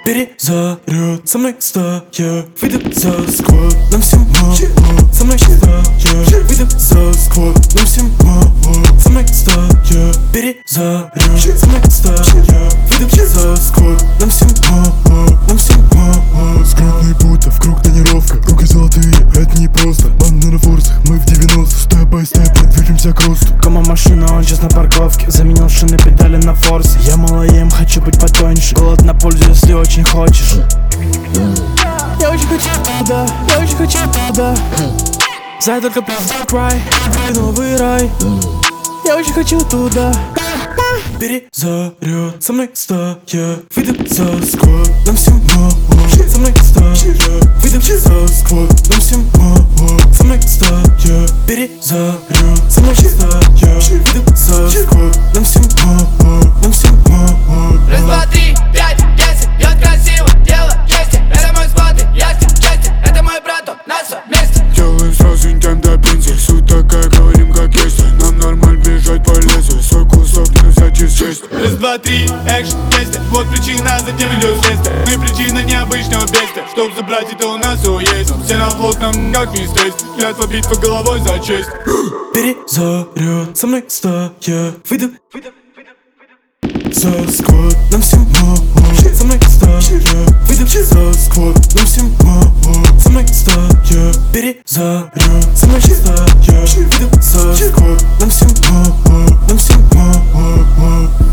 перезаряд. Со мной стая, выйду за сквад. Нам всем мало, со мной стая, выйду за сквад. Нам всем мало, со мной стая, перезаряд. Со мной стая, выйду за сквад. Нам всем мало, нам всем мало. Скрытные будто в круг тренировка. Руки золотые, это не просто. Банда на форсах, мы в 90. Степ-бай-степ, движемся к росту. Кома машина, он сейчас на парковке. Заменил шины, педали на форс. Я мало ем, хочу быть потоньше. Голод на пользу, если очень хочешь. Я очень хочу туда, я очень хочу туда. Знай только край, новый рай. Я очень хочу туда. Перезаряд, со мной стая, выйду за сквад. Нам всем мало, со мной стая, выйду за сквад. Нам всем мало, со мной стая, перезаряд. Со мной стая, выйду за сквад. Нам всем мало, нам всем мало. Раз, два, три, пять, 10, бьет красиво, дело есть. Это мой склад, ясен, честен. Это мой брат, он нас вместе. Делаем сразу интим до пенсии. Суть такая, говорим как есть. Нам нормально бежать по лесу. Свой кусок не взять из чести. Раз, два, три, экшн, вместе. Вот причина, затем идет следствие. Мы причина необычного бедствия. Чтоб забрать это у нас есть. Все на флот нам как не стесть. Клятва битва головой за честь. Перезаряд, со мной стая, выйду за сквад. Нам всем мало, со мной стая, выйду за сквад. Нам всем мало, со мной стая, перезаряд. Со мной стая, выйду за сквад. Нам всем мало, нам всем мало.